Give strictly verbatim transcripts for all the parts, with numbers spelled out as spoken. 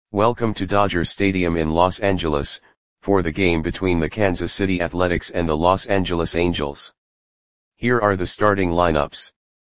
Welcome to Dodger Stadium in Los Angeles, for the game between the Kansas City Athletics and the Los Angeles Angels. Here are the starting lineups.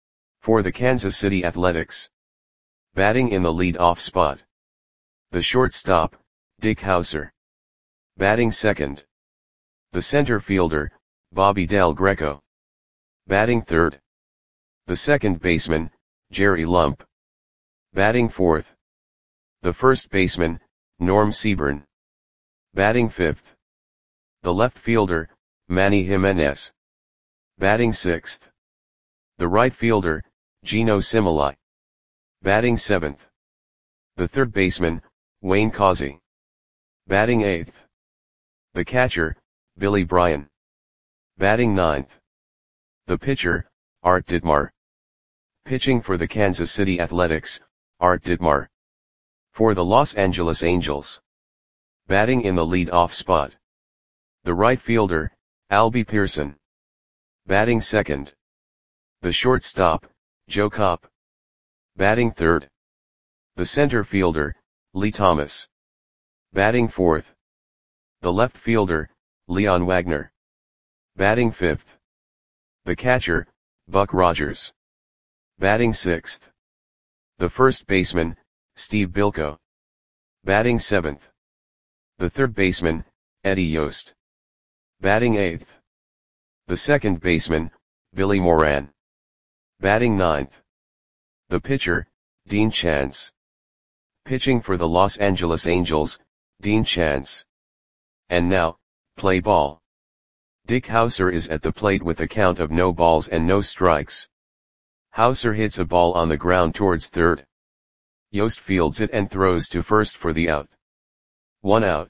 For the Kansas City Athletics. Batting in the lead-off spot. The shortstop, Dick Howser. Batting second. The center fielder, Bobby Del Greco. Batting third. The second baseman, Jerry Lump. Batting fourth. The first baseman, Norm Seaburn. Batting fifth. The left fielder, Manny Jimenez. Batting sixth. The right fielder, Gino Cimoli. Batting seventh. The third baseman, Wayne Causey. Batting eighth. The catcher, Billy Bryan. Batting ninth. The pitcher, Art Ditmar. Pitching for the Kansas City Athletics, Art Ditmar. For the Los Angeles Angels. Batting in the lead-off spot. The right fielder, Albie Pearson. Batting second. The shortstop, Joe Kopp. Batting third. The center fielder, Lee Thomas. Batting fourth. The left fielder, Leon Wagner. Batting fifth. The catcher, Buck Rogers. Batting sixth. The first baseman, Steve Bilko. Batting seventh. The third baseman, Eddie Yost. Batting eighth. The second baseman, Billy Moran. Batting ninth. The pitcher, Dean Chance. Pitching for the Los Angeles Angels, Dean Chance. And now, play ball. Dick Howser is at the plate with a count of no balls and no strikes. Howser hits a ball on the ground towards third. Yost fields it and throws to first for the out. One out.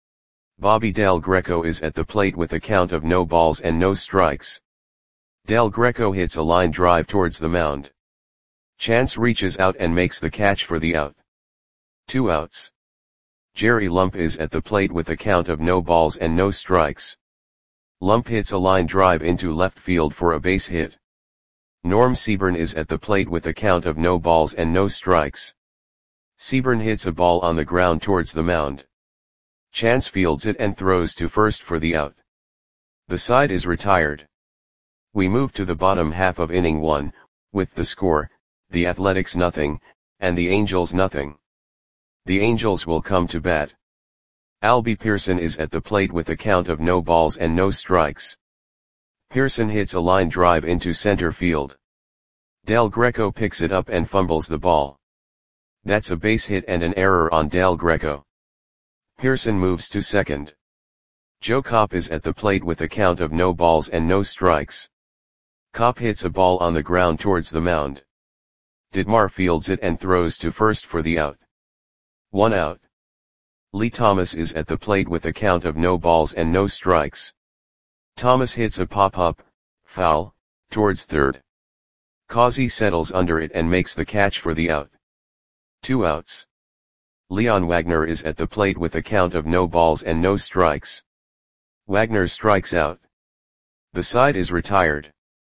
Bobby Del Greco is at the plate with a count of no balls and no strikes. Del Greco hits a line drive towards the mound. Chance reaches out and makes the catch for the out. Two outs. Jerry Lump is at the plate with a count of no balls and no strikes. Lump hits a line drive into left field for a base hit. Norm Seaburn is at the plate with a count of no balls and no strikes. Seaburn hits a ball on the ground towards the mound. Chance fields it and throws to first for the out. The side is retired. We move to the bottom half of inning one, with the score, the Athletics nothing, and the Angels nothing. The Angels will come to bat. Albie Pearson is at the plate with a count of no balls and no strikes. Pearson hits a line drive into center field. Del Greco picks it up and fumbles the ball. That's a base hit and an error on Del Greco. Pearson moves to second. Joe Kopp is at the plate with a count of no balls and no strikes. Kopp hits a ball on the ground towards the mound. Ditmar fields it and throws to first for the out. One out. Lee Thomas is at the plate with a count of no balls and no strikes. Thomas hits a pop-up, foul, towards third. Causey settles under it and makes the catch for the out. Two outs. Leon Wagner is at the plate with a count of no balls and no strikes. Wagner strikes out. The side is retired.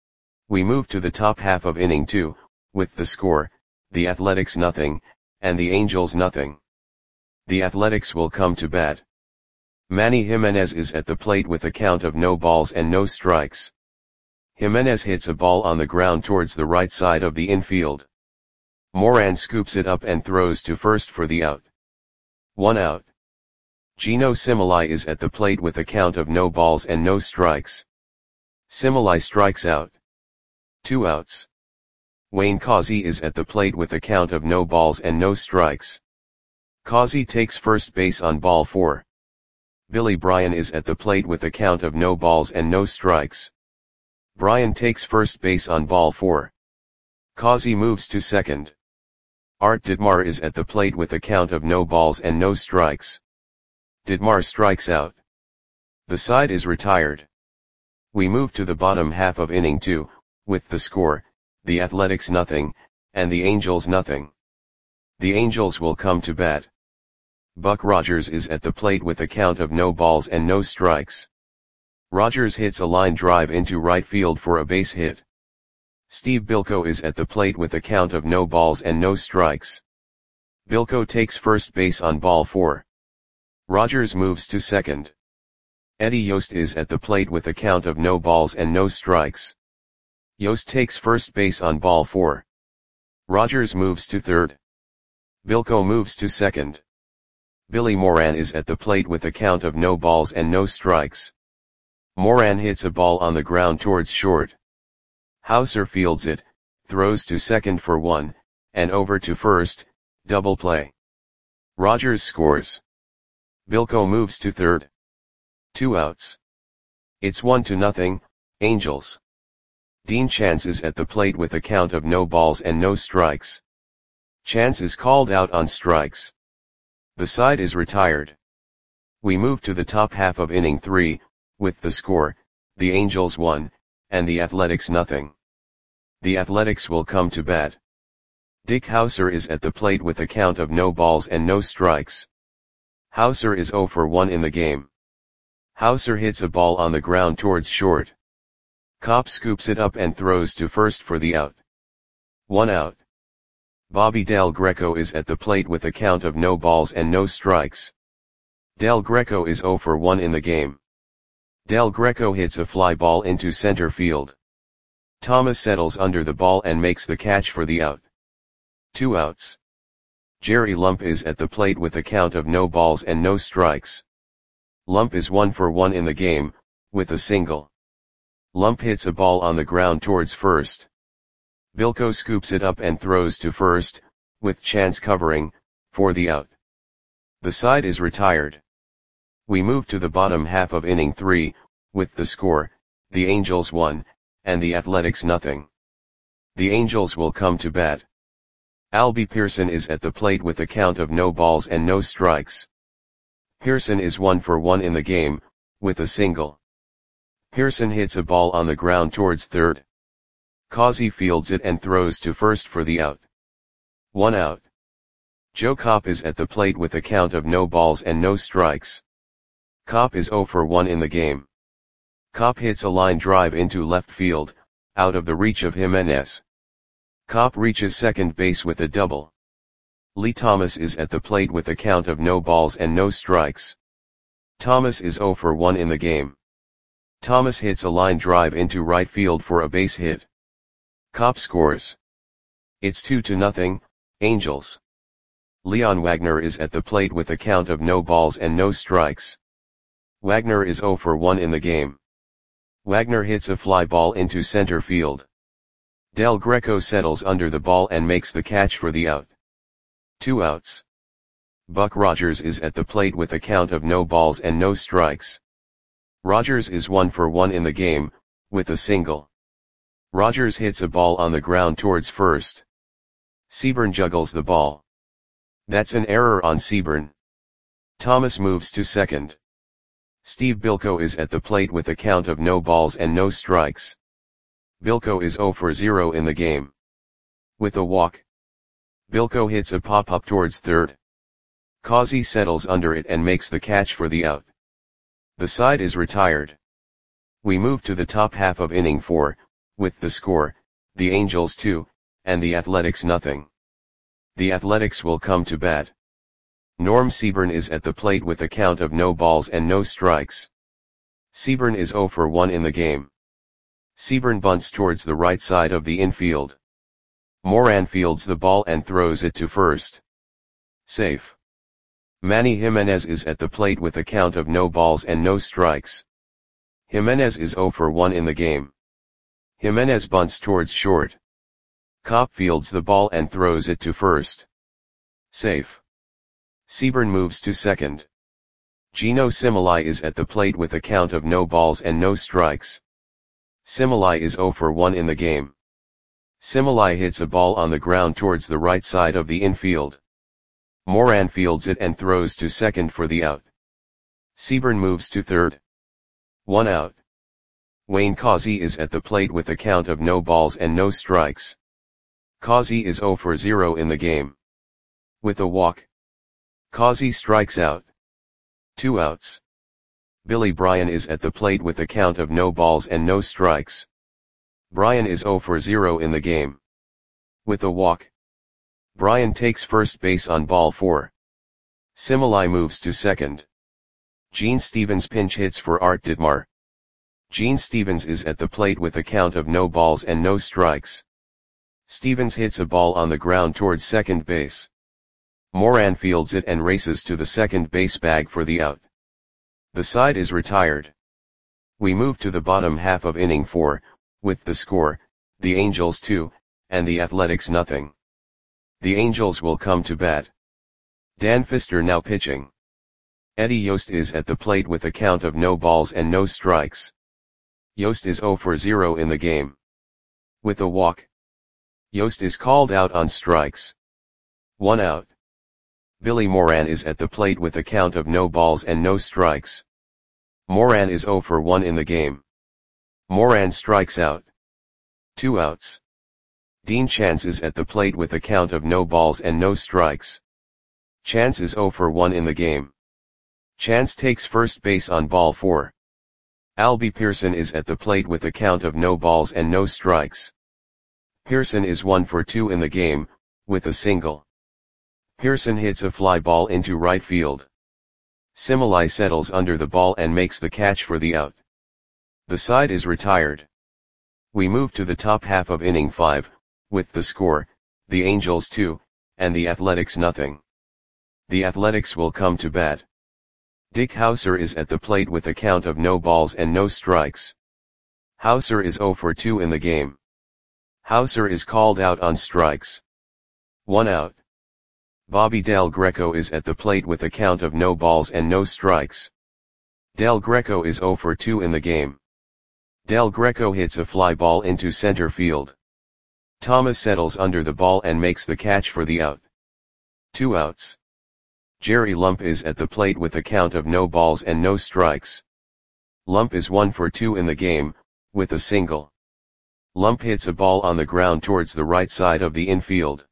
We move to the top half of inning two, with the score, the Athletics nothing, and the Angels nothing. The Athletics will come to bat. Manny Jimenez is at the plate with a count of no balls and no strikes. Jimenez hits a ball on the ground towards the right side of the infield. Moran scoops it up and throws to first for the out. One out. Gino Cimoli is at the plate with a count of no balls and no strikes. Cimoli strikes out. Two outs. Wayne Causey is at the plate with a count of no balls and no strikes. Causey takes first base on ball four. Billy Bryan is at the plate with a count of no balls and no strikes. Bryan takes first base on ball four. Causey moves to second. Art Ditmar is at the plate with a count of no balls and no strikes. Ditmar strikes out. The side is retired. We move to the bottom half of inning two, with the score, the Athletics nothing, and the Angels nothing. The Angels will come to bat. Buck Rogers is at the plate with a count of no balls and no strikes. Rogers hits a line drive into right field for a base hit. Steve Bilko is at the plate with a count of no balls and no strikes. Bilko takes first base on ball four. Rogers moves to second. Eddie Yost is at the plate with a count of no balls and no strikes. Yost takes first base on ball four. Rogers moves to third. Bilko moves to second. Billy Moran is at the plate with a count of no balls and no strikes. Moran hits a ball on the ground towards short. Hauser fields it, throws to second for one, and over to first, double play. Rogers scores. Bilko moves to third. Two outs. It's one to nothing, Angels. Dean Chance is at the plate with a count of no balls and no strikes. Chance is called out on strikes. The side is retired. We move to the top half of inning three, with the score, the Angels one, and the Athletics nothing. The Athletics will come to bat. Dick Hauser is at the plate with a count of no balls and no strikes. Hauser is oh for one in the game. Hauser hits a ball on the ground towards short. Kopp scoops it up and throws to first for the out. One out. Bobby Del Greco is at the plate with a count of no balls and no strikes. Del Greco is oh for one in the game. Del Greco hits a fly ball into center field. Thomas settles under the ball and makes the catch for the out. Two outs. Jerry Lump is at the plate with a count of no balls and no strikes. Lump is one for one in the game, with a single. Lump hits a ball on the ground towards first. Bilko scoops it up and throws to first, with Chance covering, for the out. The side is retired. We move to the bottom half of inning three, with the score, the Angels one, and the Athletics nothing. The Angels will come to bat. Albie Pearson is at the plate with a count of no balls and no strikes. Pearson is one for one in the game, with a single. Pearson hits a ball on the ground towards third. Causey fields it and throws to first for the out. One out. Joe Kopp is at the plate with a count of no balls and no strikes. Kopp is oh for one in the game. Kopp hits a line drive into left field, out of the reach of Jimenez. Kopp reaches second base with a double. Lee Thomas is at the plate with a count of no balls and no strikes. Thomas is oh for one in the game. Thomas hits a line drive into right field for a base hit. Kopp scores. It's two to nothing, Angels. Leon Wagner is at the plate with a count of no balls and no strikes. Wagner is oh for one in the game. Wagner hits a fly ball into center field. Del Greco settles under the ball and makes the catch for the out. Two outs. Buck Rogers is at the plate with a count of no balls and no strikes. Rogers is one for one in the game, with a single. Rogers hits a ball on the ground towards first. Seaburn juggles the ball. That's an error on Seaburn. Thomas moves to second. Steve Bilko is at the plate with a count of no balls and no strikes. Bilko is oh for zero in the game. With a walk. Bilko hits a pop-up towards third. Causey settles under it and makes the catch for the out. The side is retired. We move to the top half of inning four, with the score, the Angels two, and the Athletics nothing. The Athletics will come to bat. Norm Seaburn is at the plate with a count of no balls and no strikes. Seaburn is oh for one in the game. Seaburn bunts towards the right side of the infield. Moran fields the ball and throws it to first. Safe. Manny Jimenez is at the plate with a count of no balls and no strikes. Jimenez is oh for one in the game. Jimenez bunts towards short. Kopp fields the ball and throws it to first. Safe. Seaburn moves to second. Gino Similai is at the plate with a count of no balls and no strikes. Similai is oh for one in the game. Similai hits a ball on the ground towards the right side of the infield. Moran fields it and throws to second for the out. Seaburn moves to third. One out. Wayne Causey is at the plate with a count of no balls and no strikes. Causey is oh for zero in the game. With a walk. Causey strikes out. Two outs. Billy Bryan is at the plate with a count of no balls and no strikes. Bryan is oh for zero in the game. With a walk. Brian takes first base on ball four. Similai moves to second. Gene Stevens pinch hits for Art Ditmar. Gene Stevens is at the plate with a count of no balls and no strikes. Stevens hits a ball on the ground towards second base. Moran fields it and races to the second base bag for the out. The side is retired. We move to the bottom half of inning four, with the score, the Angels two, and the Athletics nothing. The Angels will come to bat. Dan Pfister now pitching. Eddie Yost is at the plate with a count of no balls and no strikes. Yost is zero for zero in the game. With a walk. Yost is called out on strikes. One out. Billy Moran is at the plate with a count of no balls and no strikes. Moran is zero for one in the game. Moran strikes out. Two outs. Dean Chance is at the plate with a count of no balls and no strikes. Chance is zero for one in the game. Chance takes first base on ball four. Albie Pearson is at the plate with a count of no balls and no strikes. Pearson is one for two in the game, with a single. Pearson hits a fly ball into right field. Similai settles under the ball and makes the catch for the out. The side is retired. We move to the top half of inning five, with the score, the Angels two, and the Athletics nothing. The Athletics will come to bat. Dick Hauser is at the plate with a count of no balls and no strikes. Hauser is zero for two in the game. Hauser is called out on strikes. One out. Bobby Del Greco is at the plate with a count of no balls and no strikes. Del Greco is zero for two in the game. Del Greco hits a fly ball into center field. Thomas settles under the ball and makes the catch for the out. Two outs. Jerry Lump is at the plate with a count of no balls and no strikes. Lump is one for two in the game, with a single. Lump hits a ball on the ground towards the right side of the infield.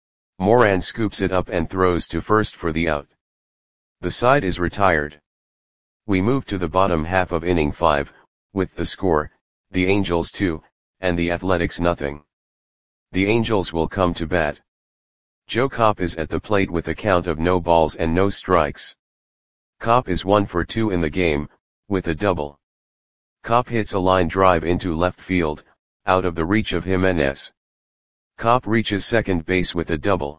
Moran scoops it up and throws to first for the out. The side is retired. We move to the bottom half of inning five, with the score, the Angels two, and the Athletics nothing. The Angels will come to bat. Joe Kopp is at the plate with a count of no balls and no strikes. Kopp is one for two in the game, with a double. Kopp hits a line drive into left field, out of the reach of Jimenez. Kopp reaches second base with a double.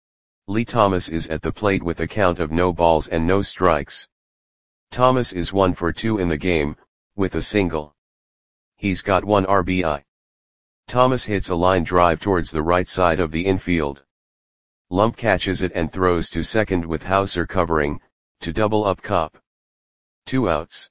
Lee Thomas is at the plate with a count of no balls and no strikes. Thomas is one for two in the game, with a single. He's got one R B I. Thomas hits a line drive towards the right side of the infield. Lump catches it and throws to second with Hauser covering, to double up Kopp. Two outs.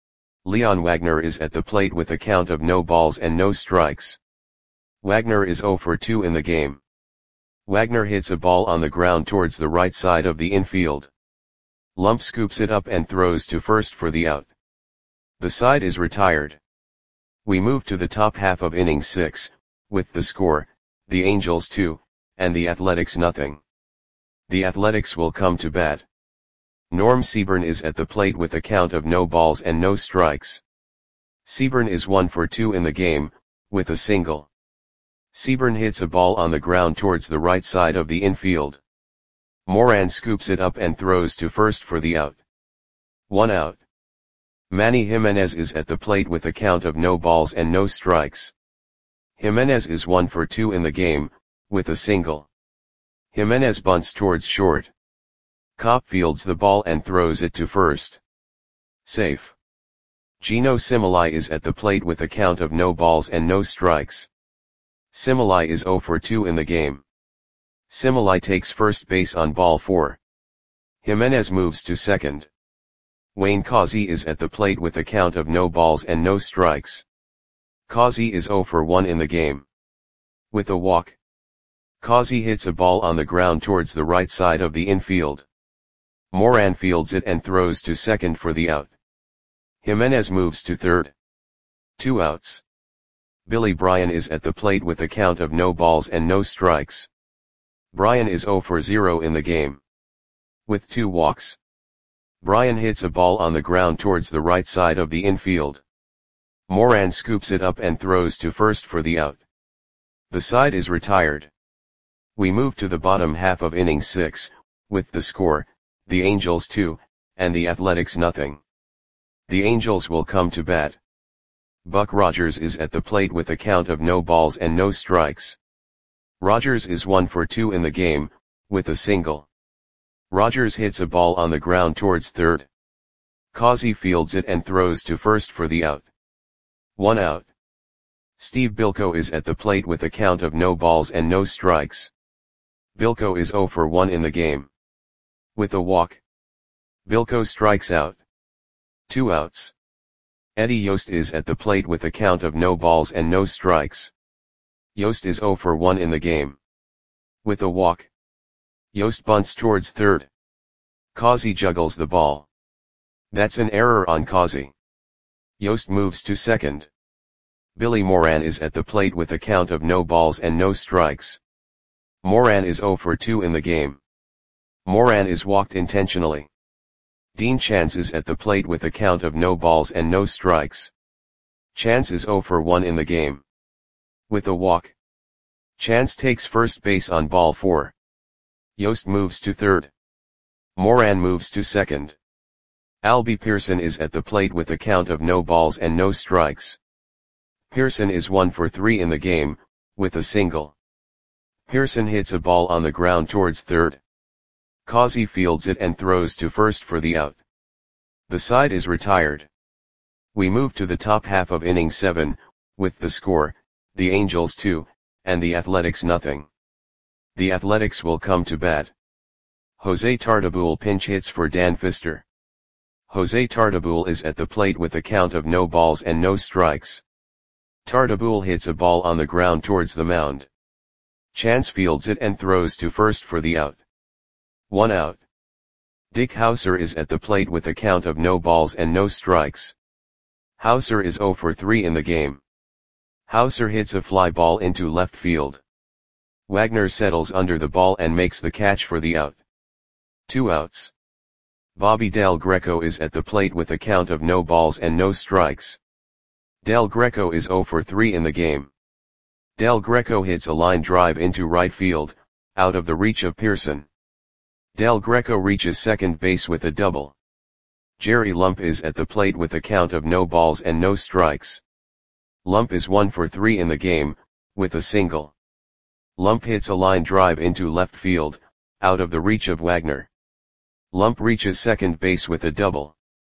Leon Wagner is at the plate with a count of no balls and no strikes. Wagner is zero for two in the game. Wagner hits a ball on the ground towards the right side of the infield. Lump scoops it up and throws to first for the out. The side is retired. We move to the top half of inning six, with the score, the Angels two, and the Athletics nothing. The Athletics will come to bat. Norm Seaburn is at the plate with a count of no balls and no strikes. Seaburn is one for two in the game, with a single. Seaburn hits a ball on the ground towards the right side of the infield. Moran scoops it up and throws to first for the out. One out. Manny Jimenez is at the plate with a count of no balls and no strikes. Jimenez is one for two in the game, with a single. Jimenez bunts towards short. Kopp fields the ball and throws it to first. Safe. Gino Similai is at the plate with a count of no balls and no strikes. Similai is zero for two in the game. Similai takes first base on ball four. Jimenez moves to second. Wayne Causey is at the plate with a count of no balls and no strikes. Causey is zero for one in the game. With a walk. Causey hits a ball on the ground towards the right side of the infield. Moran fields it and throws to second for the out. Jimenez moves to third. Two outs. Billy Bryan is at the plate with a count of no balls and no strikes. Bryan is zero for zero in the game. With two walks. Bryan hits a ball on the ground towards the right side of the infield. Moran scoops it up and throws to first for the out. The side is retired. We move to the bottom half of inning six, with the score, the Angels two, and the Athletics nothing. The Angels will come to bat. Buck Rogers is at the plate with a count of no balls and no strikes. Rogers is one for two in the game, with a single. Rogers hits a ball on the ground towards third. Causey fields it and throws to first for the out. One out. Steve Bilko is at the plate with a count of no balls and no strikes. Bilko is zero for one in the game. With a walk. Bilko strikes out. Two outs. Eddie Yost is at the plate with a count of no balls and no strikes. Yost is zero for one in the game. With a walk. Yost bunts towards third. Causey juggles the ball. That's an error on Causey. Yost moves to second. Billy Moran is at the plate with a count of no balls and no strikes. Moran is zero for two in the game. Moran is walked intentionally. Dean Chance is at the plate with a count of no balls and no strikes. Chance is zero for one in the game. With a walk. Chance takes first base on ball four. Yost moves to third. Moran moves to second. Albie Pearson is at the plate with a count of no balls and no strikes. Pearson is one for three in the game, with a single. Pearson hits a ball on the ground towards third. Causey fields it and throws to first for the out. The side is retired. We move to the top half of inning seven, with the score, the Angels two, and the Athletics nothing. The Athletics will come to bat. Jose Tartabull pinch hits for Dan Pfister. Jose Tartabull is at the plate with a count of no balls and no strikes. Tartabull hits a ball on the ground towards the mound. Chance fields it and throws to first for the out. One out. Dick Hauser is at the plate with a count of no balls and no strikes. Hauser is zero for three in the game. Hauser hits a fly ball into left field. Wagner settles under the ball and makes the catch for the out. Two outs. Bobby Del Greco is at the plate with a count of no balls and no strikes. Del Greco is zero for three in the game. Del Greco hits a line drive into right field, out of the reach of Pearson. Del Greco reaches second base with a double. Jerry Lump is at the plate with a count of no balls and no strikes. Lump is one for three in the game, with a single. Lump hits a line drive into left field, out of the reach of Wagner. Lump reaches second base with a double.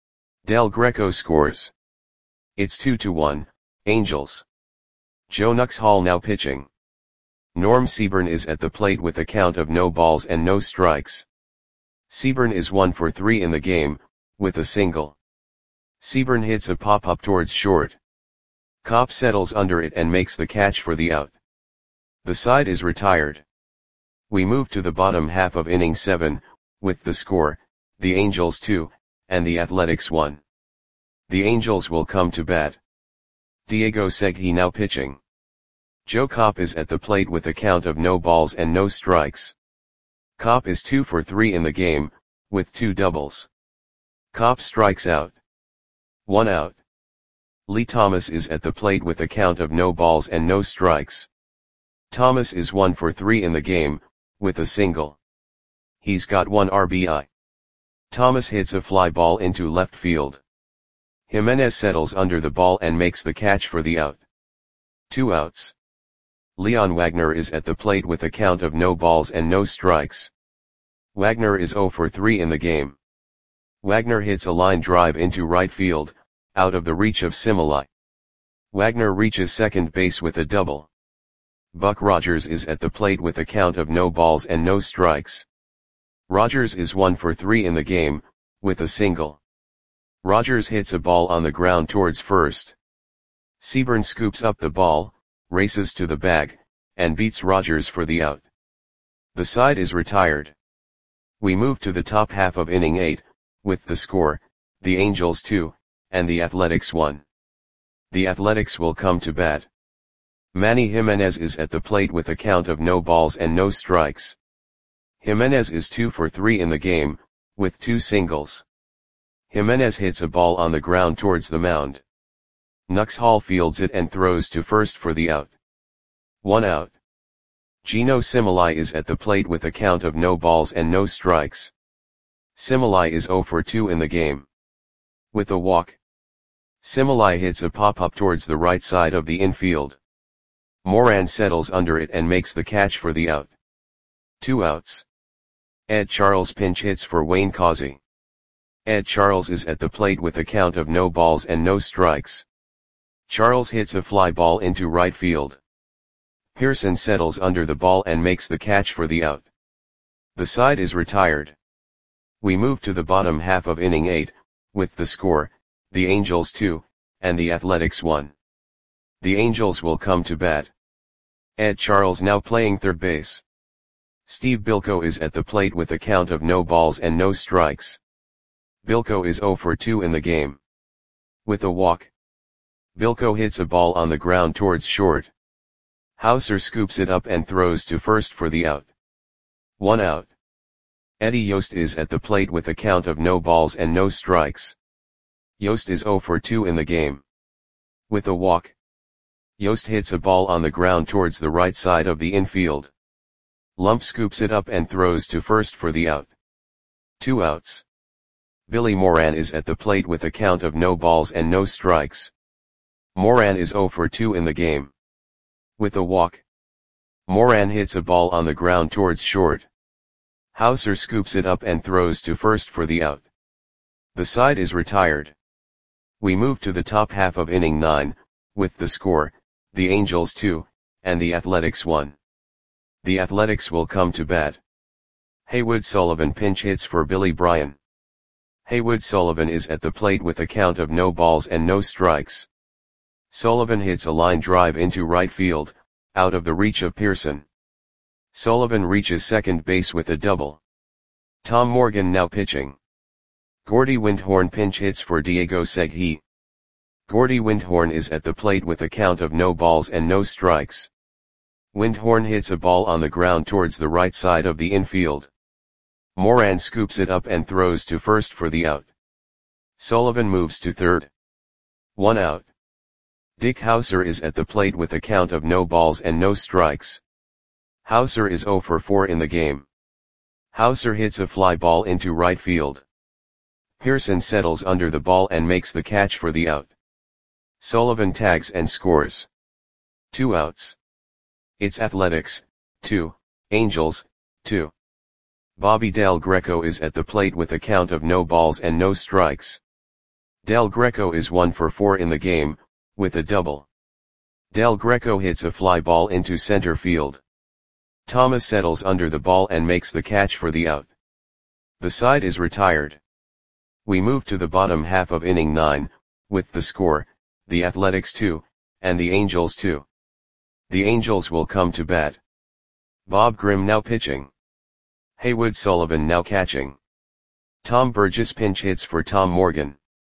Del Greco scores. It's two to one, Angels. Joe Nuxhall now pitching. Norm Seaburn is at the plate with a count of no balls and no strikes. Seaburn is one for three in the game, with a single. Seaburn hits a pop-up towards short. Kopp settles under it and makes the catch for the out. The side is retired. We move to the bottom half of inning seven, with the score, the Angels two, and the Athletics one. The Angels will come to bat. Diego Segui now pitching. Joe Kopp is at the plate with a count of no balls and no strikes. Kopp is two for three in the game, with two doubles. Kopp strikes out. One out. Lee Thomas is at the plate with a count of no balls and no strikes. Thomas is one for three in the game, with a single. He's got one R B I. Thomas hits a fly ball into left field. Jimenez settles under the ball and makes the catch for the out. Two outs. Leon Wagner is at the plate with a count of no balls and no strikes. Wagner is zero for three in the game. Wagner hits a line drive into right field, out of the reach of Similai. Wagner reaches second base with a double. Buck Rogers is at the plate with a count of no balls and no strikes. Rogers is one for three in the game, with a single. Rogers hits a ball on the ground towards first. Seaburn scoops up the ball, races to the bag, and beats Rogers for the out. The side is retired. We move to the top half of inning eight, with the score, the Angels two, and the Athletics one. The Athletics will come to bat. Manny Jimenez is at the plate with a count of no balls and no strikes. Jimenez is two for three in the game, with two singles. Jimenez hits a ball on the ground towards the mound. Nuxhall fields it and throws to first for the out. One out. Gino Similai is at the plate with a count of no balls and no strikes. Similai is zero for two in the game. With a walk, Similai hits a pop-up towards the right side of the infield. Moran settles under it and makes the catch for the out. Two outs. Ed Charles pinch hits for Wayne Causey. Ed Charles is at the plate with a count of no balls and no strikes. Charles hits a fly ball into right field. Pearson settles under the ball and makes the catch for the out. The side is retired. We move to the bottom half of inning eight, with the score, the Angels two, and the Athletics one. The Angels will come to bat. Ed Charles now playing third base. Steve Bilko is at the plate with a count of no balls and no strikes. Bilko is zero for two in the game. With a walk, Bilko hits a ball on the ground towards short. Hauser scoops it up and throws to first for the out. One out. Eddie Yost is at the plate with a count of no balls and no strikes. Yost is zero for two in the game. With a walk, Yost hits a ball on the ground towards the right side of the infield. Lump scoops it up and throws to first for the out. Two outs. Billy Moran is at the plate with a count of no balls and no strikes. Moran is zero for two in the game. With a walk, Moran hits a ball on the ground towards short. Hauser scoops it up and throws to first for the out. The side is retired. We move to the top half of inning nine, with the score, the Angels two, and the Athletics one. The Athletics will come to bat. Haywood Sullivan pinch hits for Billy Bryan. Haywood Sullivan is at the plate with a count of no balls and no strikes. Sullivan hits a line drive into right field, out of the reach of Pearson. Sullivan reaches second base with a double. Tom Morgan now pitching. Gordy Windhorn pinch hits for Diego Segui. Gordy Windhorn is at the plate with a count of no balls and no strikes. Windhorn hits a ball on the ground towards the right side of the infield. Moran scoops it up and throws to first for the out. Sullivan moves to third. One out. Dick Hauser is at the plate with a count of no balls and no strikes. Hauser is zero for four in the game. Hauser hits a fly ball into right field. Pearson settles under the ball and makes the catch for the out. Sullivan tags and scores. Two outs. It's Athletics, two, Angels, two. Bobby Del Greco is at the plate with a count of no balls and no strikes. Del Greco is one for four in the game, with a double. Del Greco hits a fly ball into center field. Thomas settles under the ball and makes the catch for the out. The side is retired. We move to the bottom half of inning nine, with the score, the Athletics two, and the Angels two. The Angels will come to bat. Bob Grimm now pitching. Haywood Sullivan now catching. Tom Burgess pinch hits for Tom Morgan.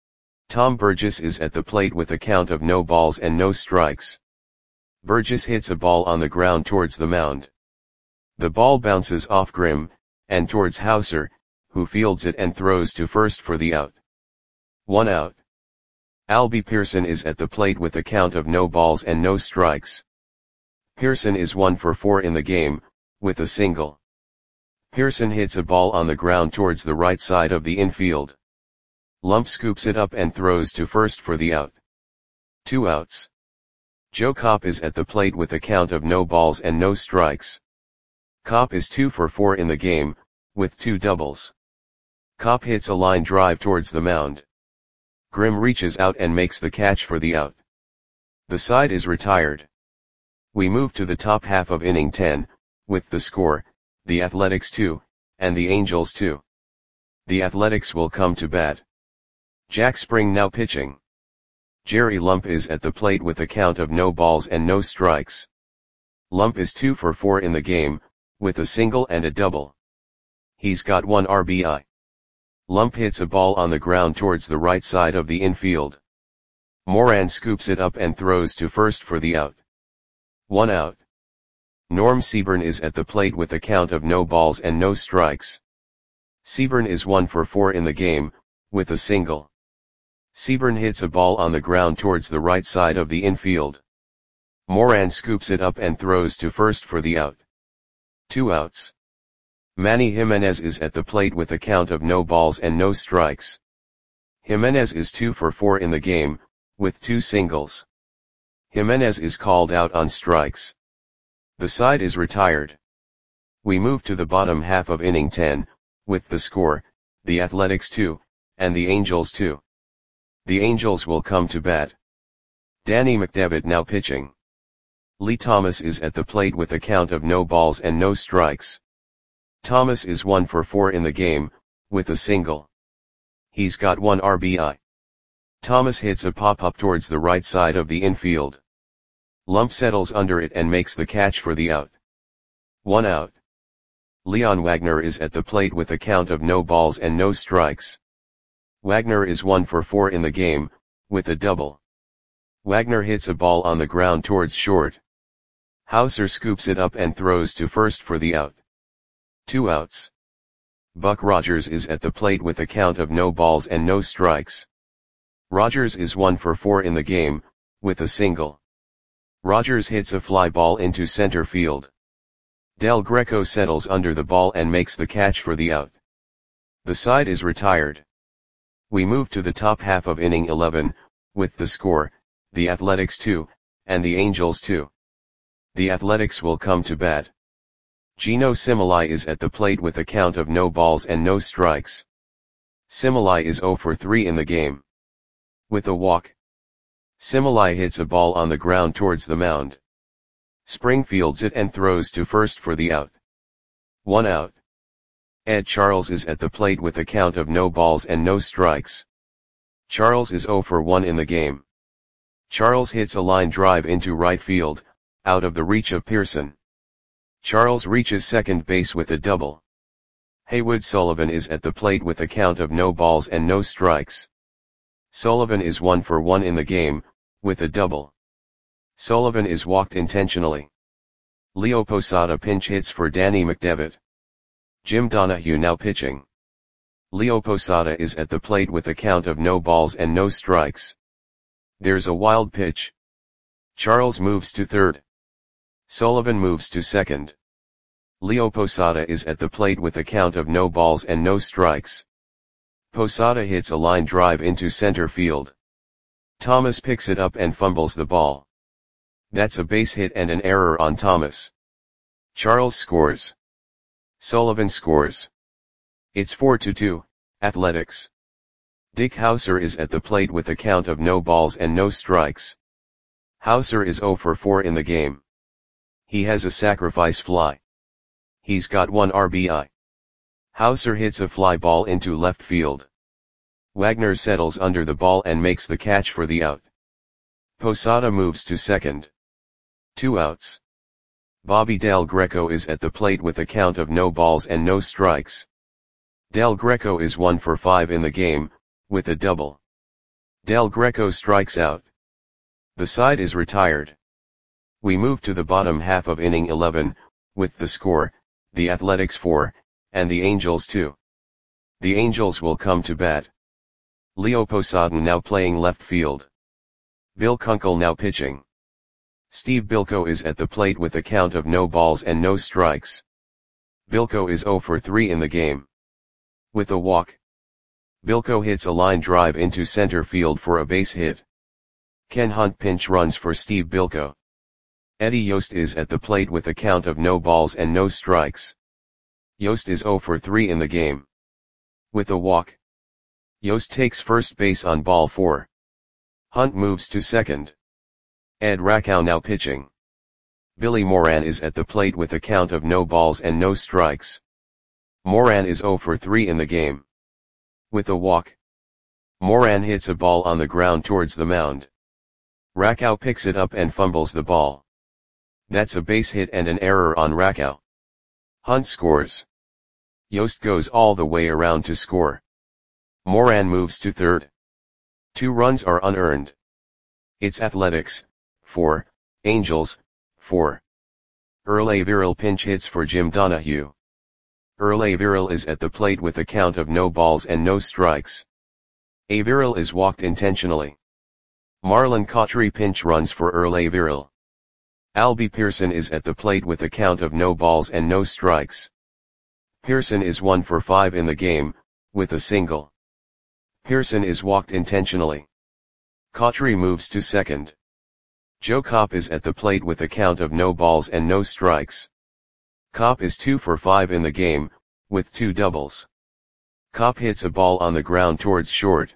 Tom Burgess is at the plate with a count of no balls and no strikes. Burgess hits a ball on the ground towards the mound. The ball bounces off Grimm, and towards Hauser, who fields it and throws to first for the out. One out. Albie Pearson is at the plate with a count of no balls and no strikes. Pearson is one for four in the game, with a single. Pearson hits a ball on the ground towards the right side of the infield. Lump scoops it up and throws to first for the out. Two outs. Joe Kopp is at the plate with a count of no balls and no strikes. Kopp is two for four in the game, with two doubles. Kopp hits a line drive towards the mound. Grimm reaches out and makes the catch for the out. The side is retired. We move to the top half of inning ten, with the score, the Athletics two, and the Angels two. The Athletics will come to bat. Jack Spring now pitching. Jerry Lump is at the plate with a count of no balls and no strikes. Lump is two for four in the game, with a single and a double. He's got one R B I. Lump hits a ball on the ground towards the right side of the infield. Moran scoops it up and throws to first for the out. One out. Norm Seaburn is at the plate with a count of no balls and no strikes. Seaburn is one for four in the game, with a single. Seaburn hits a ball on the ground towards the right side of the infield. Moran scoops it up and throws to first for the out. Two outs. Manny Jimenez is at the plate with a count of no balls and no strikes. Jimenez is two for four in the game, with two singles. Jimenez is called out on strikes. The side is retired. We move to the bottom half of inning ten, with the score, the Athletics two, and the Angels two. The Angels will come to bat. Danny McDevitt now pitching. Lee Thomas is at the plate with a count of no balls and no strikes. Thomas is one for four in the game, with a single. He's got one R B I. Thomas hits a pop-up towards the right side of the infield. Lump settles under it and makes the catch for the out. One out. Leon Wagner is at the plate with a count of no balls and no strikes. Wagner is one for four in the game, with a double. Wagner hits a ball on the ground towards short. Hauser scoops it up and throws to first for the out. Two outs. Buck Rogers is at the plate with a count of no balls and no strikes. Rogers is one for four in the game, with a single. Rogers hits a fly ball into center field. Del Greco settles under the ball and makes the catch for the out. The side is retired. We move to the top half of inning eleven, with the score, the Athletics two, and the Angels two. The Athletics will come to bat. Gino Similai is at the plate with a count of no balls and no strikes. Similai is zero for three in the game. With a walk. Similai hits a ball on the ground towards the mound. Springfields it and throws to first for the out. One out. Ed Charles is at the plate with a count of no balls and no strikes. Charles is zero for one in the game. Charles hits a line drive into right field, out of the reach of Pearson. Charles reaches second base with a double. Haywood Sullivan is at the plate with a count of no balls and no strikes. Sullivan is one for one in the game, with a double. Sullivan is walked intentionally. Leo Posada pinch hits for Danny McDevitt. Jim Donahue now pitching. Leo Posada is at the plate with a count of no balls and no strikes. There's a wild pitch. Charles moves to third. Sullivan moves to second. Leo Posada is at the plate with a count of no balls and no strikes. Posada hits a line drive into center field. Thomas picks it up and fumbles the ball. That's a base hit and an error on Thomas. Charles scores. Sullivan scores. It's four to two, Athletics. Dick Hauser is at the plate with a count of no balls and no strikes. Hauser is zero for four in the game. He has a sacrifice fly. He's got one R B I. Hauser hits a fly ball into left field. Wagner settles under the ball and makes the catch for the out. Posada moves to second. Two outs. Bobby Del Greco is at the plate with a count of no balls and no strikes. Del Greco is one for five in the game, with a double. Del Greco strikes out. The side is retired. We move to the bottom half of inning eleven, with the score, the Athletics four, and the Angels two. The Angels will come to bat. Leo Posada now playing left field. Bill Kunkel now pitching. Steve Bilko is at the plate with a count of no balls and no strikes. Bilko is zero for three in the game. With a walk. Bilko hits a line drive into center field for a base hit. Ken Hunt pinch runs for Steve Bilko. Eddie Yost is at the plate with a count of no balls and no strikes. Yost is zero for three in the game. With a walk. Yost takes first base on ball four. Hunt moves to second. Ed Rakow now pitching. Billy Moran is at the plate with a count of no balls and no strikes. Moran is zero for three in the game. With a walk. Moran hits a ball on the ground towards the mound. Rakow picks it up and fumbles the ball. That's a base hit and an error on Rakow. Hunt scores. Yost goes all the way around to score. Moran moves to third. Two runs are unearned. It's Athletics, four, Angels, four. Earl Averill pinch hits for Jim Donahue. Earl Averill is at the plate with a count of no balls and no strikes. Averill is walked intentionally. Marlon Cautry pinch runs for Earl Averill. Albie Pearson is at the plate with a count of no balls and no strikes. Pearson is one for five in the game, with a single. Pearson is walked intentionally. Cotchery moves to second. Joe Kopp is at the plate with a count of no balls and no strikes. Kopp is two for five in the game, with two doubles. Kopp hits a ball on the ground towards short.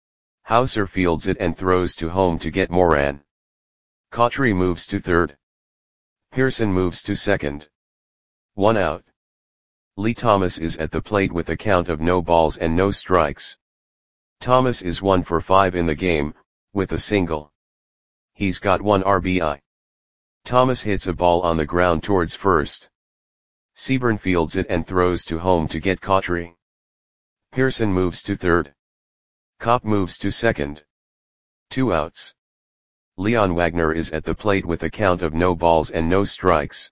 Hauser fields it and throws to home to get Moran. Cotchery moves to third. Pearson moves to second. One out. Lee Thomas is at the plate with a count of no balls and no strikes. Thomas is one for five in the game, with a single. He's got one R B I. Thomas hits a ball on the ground towards first. Seaburn fields it and throws to home to get Cotchery. Pearson moves to third. Kopp moves to second. Two outs. Leon Wagner is at the plate with a count of no balls and no strikes.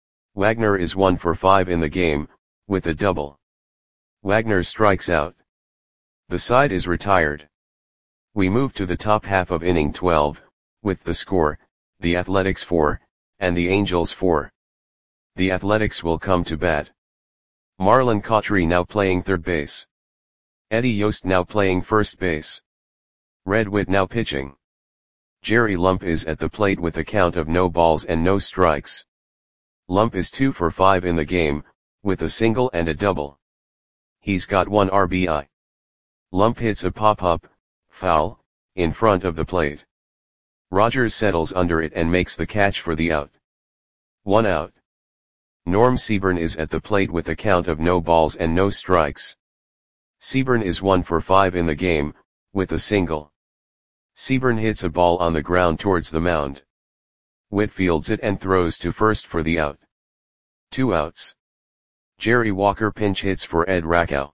Wagner is one for five in the game, with a double. Wagner strikes out. The side is retired. We move to the top half of inning twelve, with the score, the Athletics four, and the Angels four. The Athletics will come to bat. Marlon Cotchery now playing third base. Eddie Yost now playing first base. Red Witt now pitching. Jerry Lump is at the plate with a count of no balls and no strikes. Lump is two for five in the game, with a single and a double. He's got one R B I. Lump hits a pop-up, foul, in front of the plate. Rogers settles under it and makes the catch for the out. One out. Norm Seaburn is at the plate with a count of no balls and no strikes. Seaburn is one for five in the game, with a single. Seaburn hits a ball on the ground towards the mound. Witt fields it and throws to first for the out. Two outs. Jerry Walker pinch hits for Ed Rakow.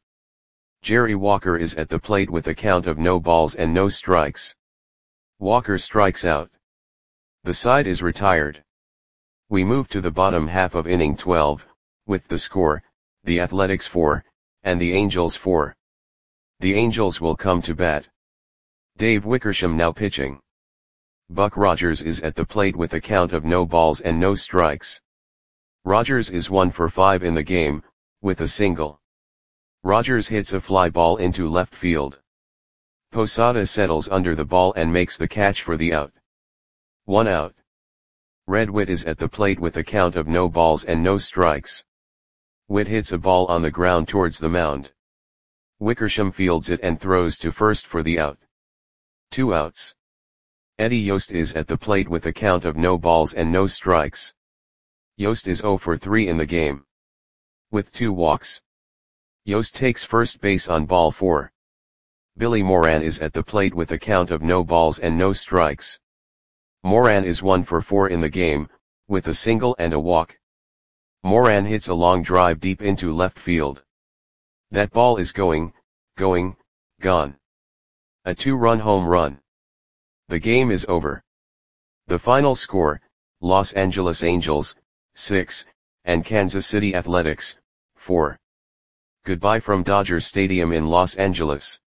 Jerry Walker is at the plate with a count of no balls and no strikes. Walker strikes out. The side is retired. We move to the bottom half of inning twelve, with the score, the Athletics four, and the Angels four. The Angels will come to bat. Dave Wickersham now pitching. Buck Rogers is at the plate with a count of no balls and no strikes. Rogers is one for five in the game, with a single. Rogers hits a fly ball into left field. Posada settles under the ball and makes the catch for the out. One out. Red Witt is at the plate with a count of no balls and no strikes. Witt hits a ball on the ground towards the mound. Wickersham fields it and throws to first for the out. Two outs. Eddie Yost is at the plate with a count of no balls and no strikes. Yost is zero for three in the game. With two walks. Yost takes first base on ball four. Billy Moran is at the plate with a count of no balls and no strikes. Moran is one for four in the game, with a single and a walk. Moran hits a long drive deep into left field. That ball is going, going, gone. A two-run home run. The game is over. The final score, Los Angeles Angels, six, and Kansas City Athletics, four. Goodbye from Dodger Stadium in Los Angeles.